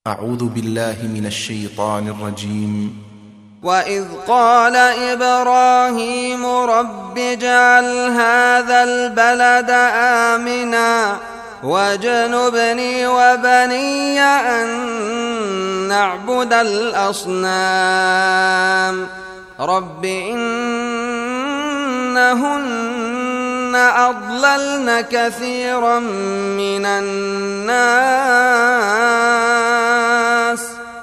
أعوذ بالله من الشيطان الرجيم. وإذ قال إبراهيم رب اجعل هذا البلد آمنا واجنبني وبني أن نعبد الأصنام رب إنهن أضللن كثيرا من الناس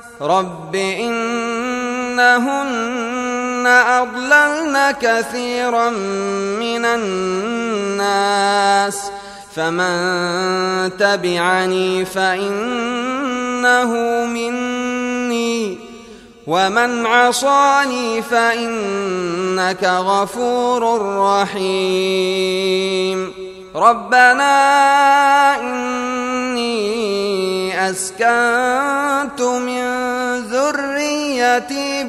فمن تبعني فإنه مني ومن عصاني فإنك غفور رحيم ربنا إني أسكنت من ذريتي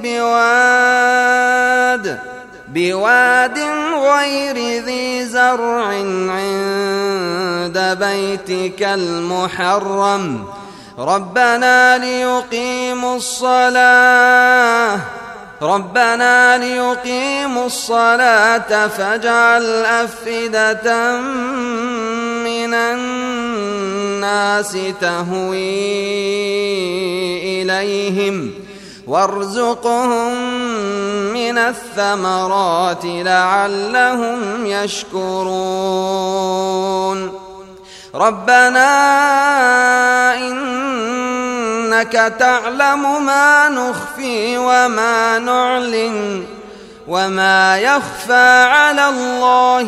بواد غير ذي زرع عند بيتك المحرم ربنا ليقيموا الصلاة فاجعل أفئدة من الناس تهوي إليهم وارزقهم من الثمرات لعلهم يشكرون ربنا إنك تعلم ما نخفي وما نعلن وما يخفى على الله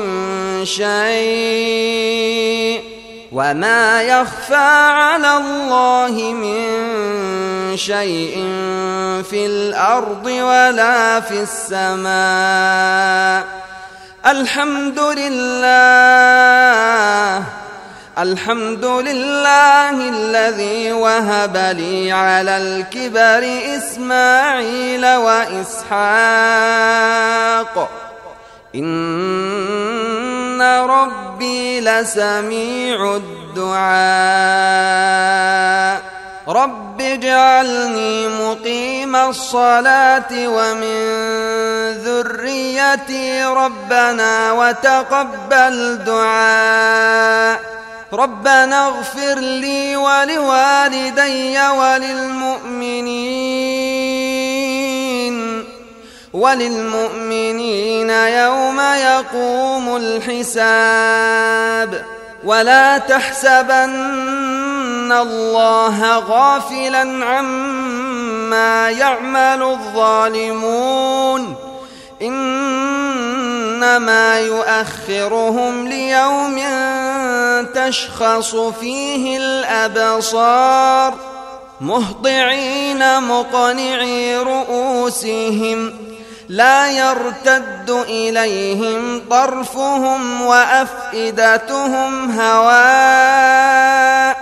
من شيء في الأرض ولا في السماء الحمد لله الذي وهب لي على الكبر إسماعيل وإسحاق إن ربي لسميع الدعاء رب اجعلني مقيم الصلاة ومن ذريتي ربنا وتقبل دعاء ربنا اغفر لي ولوالدي وللمؤمنين يوم يقوم الحساب ولا تحسبن الله غافلا عما يعمل الظالمون إنما يؤخرهم ليوم تشخص فيه الأبصار مهطعين مقنعي رؤوسهم لا يرتد إليهم طرفهم وأفئدتهم هواء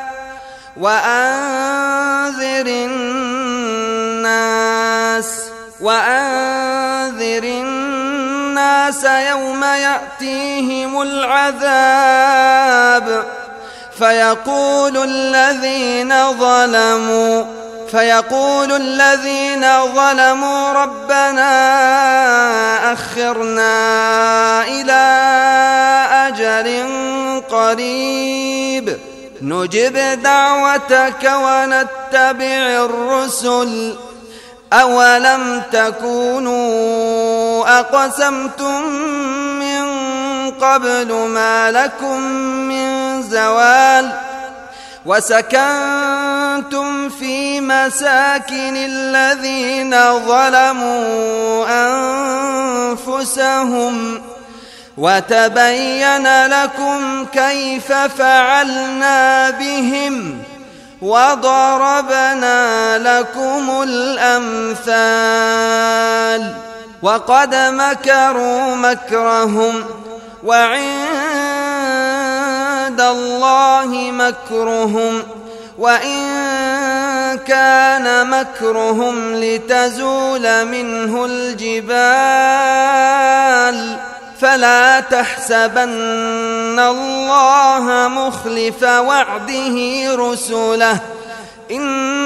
وأنذر الناس يوم يأتيهم العذاب فيقول الذين ظلموا ربنا أخرنا إلى أجل قريب نجب دعوتك ونتبع الرسل أولم تكونوا أقسمتم من قبل ما لكم من زوال وسكنتم في مساكن الذين ظلموا أنفسهم وتبين لكم كيف فعلنا بهم وضربنا لكم الأمثال وقد مكروا مكرهم وعند الله مكرهم وإن كان مكرهم لتزول منه الجبال فلا تحسبن الله مخلف وعده رسله إن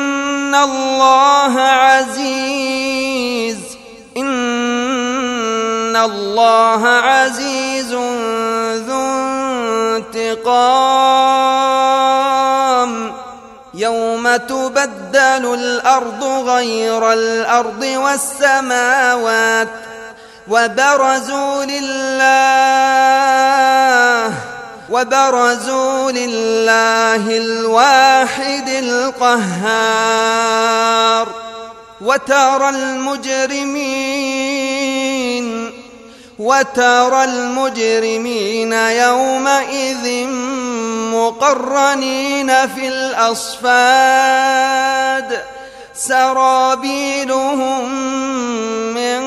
إن الله عزيز ذو انتقام. يوم تبدل الأرض غير الأرض والسماوات وبرزوا لله الواحد القهار. وترى المجرمين يومئذ مقرنين في الأصفاد سرابيلهم من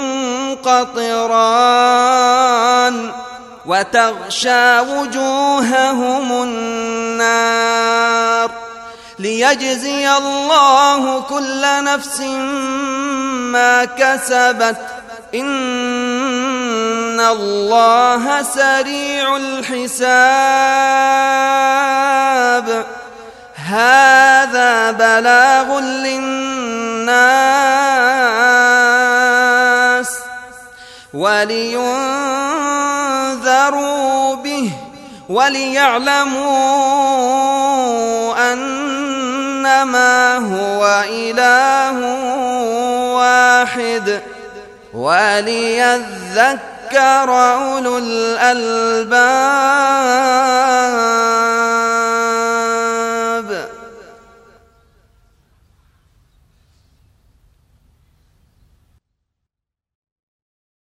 قطران وتغشى وجوههم النار ليجزي الله كل نفس ما كسبت إن الله سريع الحساب. هذا بلاغ للناس ولينذروا به وليعلموا أنما هو إله واحد وليذكر أولو الألباب.